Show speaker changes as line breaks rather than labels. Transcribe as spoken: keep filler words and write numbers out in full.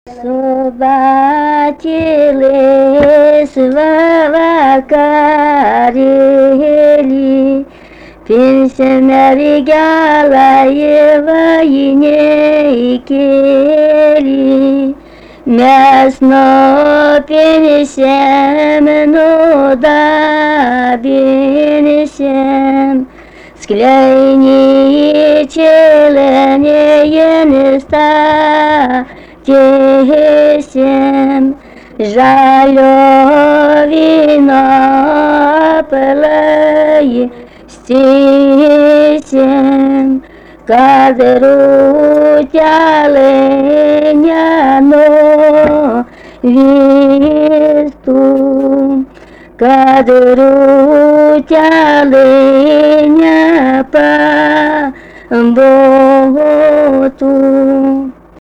Собачили свава карели, пенсионери галаева инекели, мясно пенесем, ну да пенесем, склейни челенея не ста. Тесем, жаль вино пылай, стесем, кадру тяленяно висту, кадру тяленя по боту.